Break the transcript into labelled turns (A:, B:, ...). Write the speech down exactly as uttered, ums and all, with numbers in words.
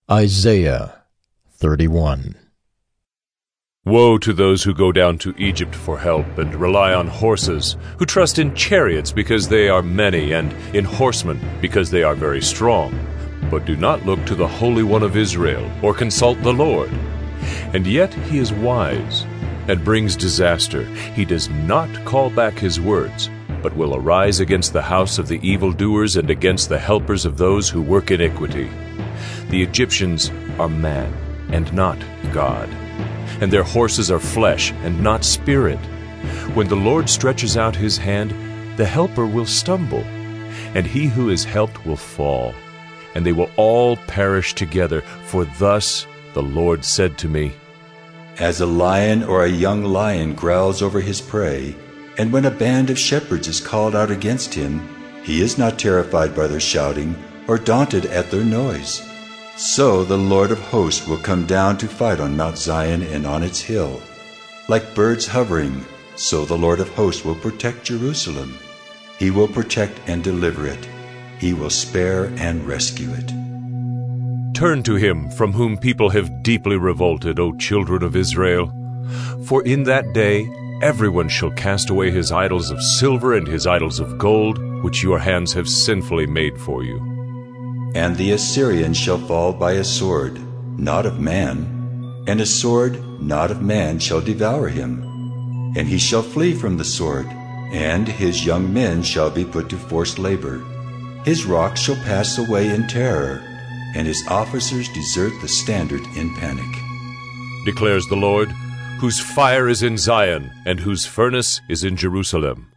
A: Isaiah thirty-one.
B: Woe to those who go down to Egypt for help and rely on horses, who trust in chariots because they are many, and in horsemen because they are very strong, but do not look to the Holy One of Israel or consult the Lord. And yet he is wise and brings disaster. He does not call back his words, but will arise against the house of the evildoers and against the helpers of those who work iniquity. The Egyptians are man and not God, and their horses are flesh and not spirit. When the Lord stretches out his hand, the helper will stumble, and he who is helped will fall, and they will all perish together. For thus the Lord said to me,
C: As a lion or a young lion growls over his prey, and when a band of shepherds is called out against him, he is not terrified by their shouting or daunted at their noise. So the Lord of hosts will come down to fight on Mount Zion and on its hill. Like birds hovering, so the Lord of hosts will protect Jerusalem. He will protect and deliver it. He will spare and rescue it.
B: Turn to him from whom people have deeply revolted, O children of Israel. For in that day everyone shall cast away his idols of silver and his idols of gold, which your hands have sinfully made for you.
C: And the Assyrian shall fall by a sword, not of man, and a sword not of man shall devour him. And he shall flee from the sword, and his young men shall be put to forced labor. His rocks shall pass away in terror, and his officers desert the standard in panic.
B: Declares the Lord, whose fire is in Zion, and whose furnace is in Jerusalem.